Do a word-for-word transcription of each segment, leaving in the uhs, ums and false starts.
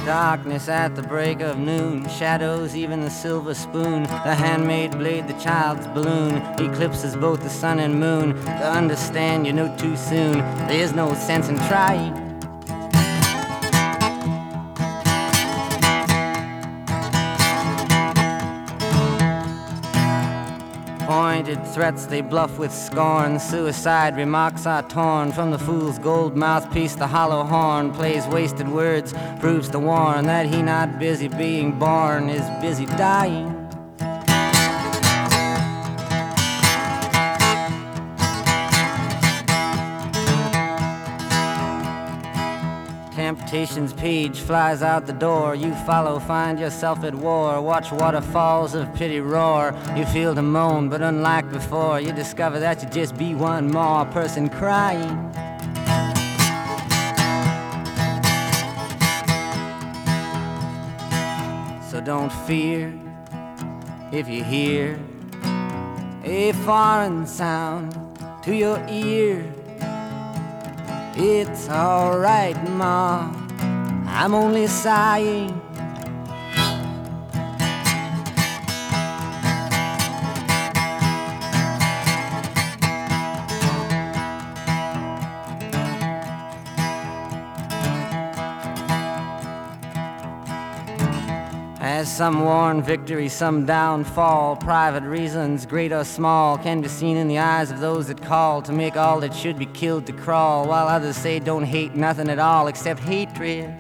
Darkness at the break of noon, shadows, even the silver spoon, the handmade blade, the child's balloon, eclipses both the sun and moon. To understand you know too soon, there's no sense in trying. Pointed threats they bluff with scorn, suicide remarks are torn from the fool's gold mouthpiece. The hollow horn plays wasted words, proves to warn that he not busy being born is busy dying. Temptation's page flies out the door. You follow, find yourself at war. Watch waterfalls of pity roar. You feel the moan, but unlike before, you discover that you just be one more person crying. So don't fear if you hear a foreign sound to your ear. It's alright, Ma, I'm only sighing. As some worn victory, some downfall, private reasons, great or small, can be seen in the eyes of those that call to make all that should be killed to crawl, while others say don't hate nothing at all except hatred.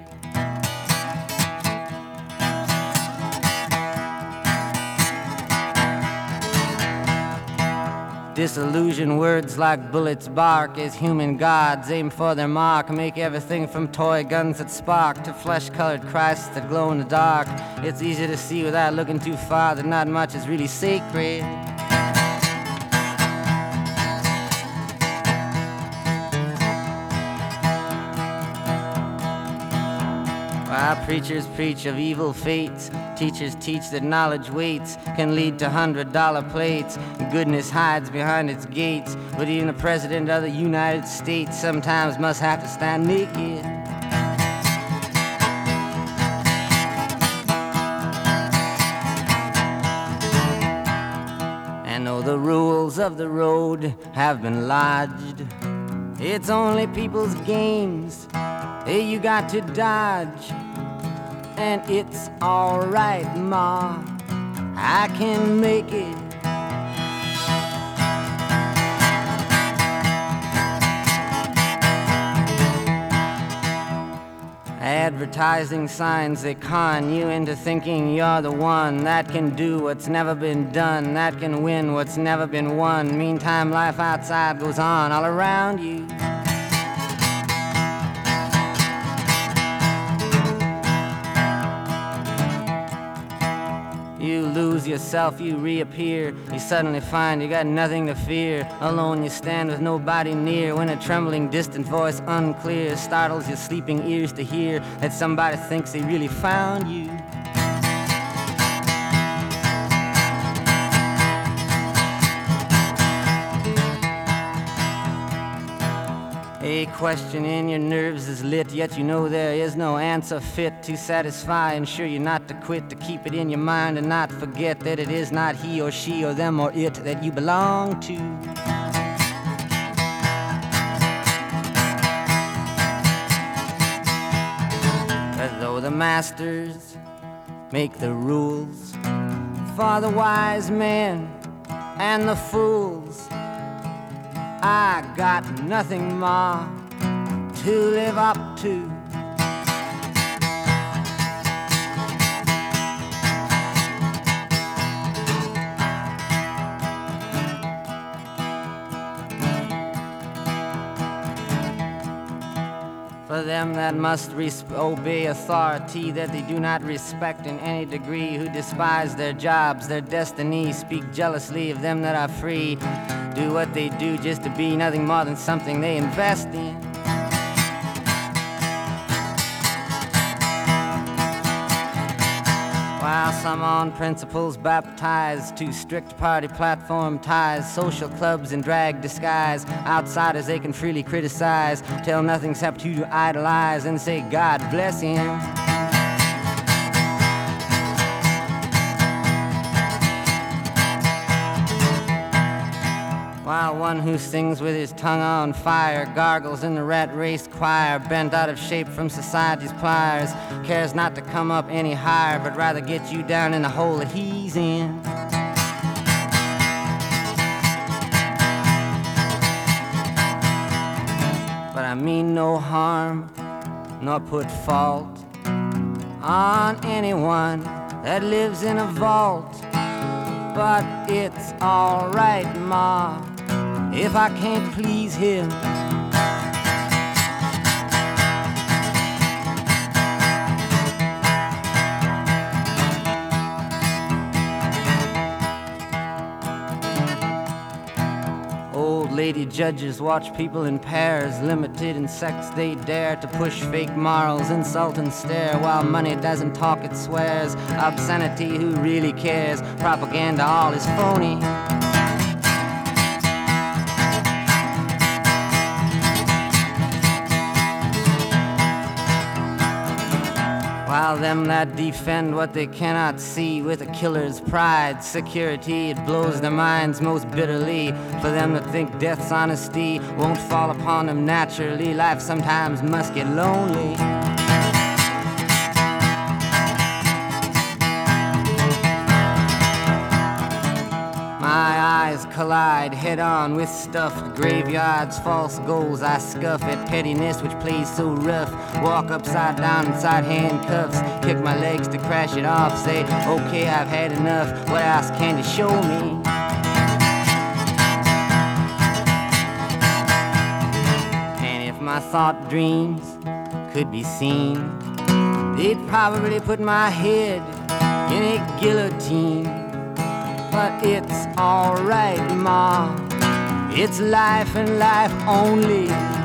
Disillusion words like bullets bark as human gods aim for their mark, make everything from toy guns that spark to flesh-colored Christs that glow in the dark. It's easy to see without looking too far that not much is really sacred. While preachers preach of evil fates, teachers teach that knowledge waits, can lead to hundred-dollar plates. Goodness hides behind its gates, but even the President of the United States sometimes must have to stand naked. And though the rules of the road have been lodged, it's only people's games hey, you got to dodge. And it's alright, Ma, I can make it. Advertising signs, they con you into thinking you're the one that can do what's never been done, that can win what's never been won. Meantime, life outside goes on all around you. You lose yourself, you reappear. You suddenly find you got nothing to fear. Alone you stand with nobody near, when a trembling distant voice unclear startles your sleeping ears to hear that somebody thinks they really found you. A question in your nerves is lit, yet you know there is no answer fit to satisfy. Ensure you not to quit, to keep it in your mind and not forget that it is not he or she or them or it that you belong to. But though the masters make the rules for the wise men and the fools, I got nothing, Ma, to live up to. For them that must res- obey authority that they do not respect in any degree, who despise their jobs, their destiny, speak jealously of them that are free, do what they do just to be nothing more than something they invest in. While some on principles baptized to strict party platform ties, social clubs in drag disguise, outsiders they can freely criticize, tell nothing except who to idolize and say God bless him. one who sings with his tongue on fire, gargles in the rat race choir, bent out of shape from society's pliers, cares not to come up any higher, but rather get you down in the hole that he's in. But I mean no harm, nor put fault on anyone that lives in a vault. But it's all right, Ma, if I can't please him. Old lady judges watch people in pairs, limited in sex they dare to push fake morals, insult and stare, while money doesn't talk, it swears. Obscenity, who really cares? Propaganda, all is phony. While them that defend what they cannot see with a killer's pride, security, it blows their minds most bitterly. For them that think death's honesty won't fall upon them naturally, life sometimes must get lonely. My eyes collide head-on with stuffed graveyards, false goals. I scuff at pettiness which plays so rough. Walk upside down inside handcuffs, kick my legs to crash it off. Say, okay, I've had enough. What else can you show me? And if my thought dreams could be seen, they'd probably put my head in a guillotine. But it's all right, Ma, it's life and life only.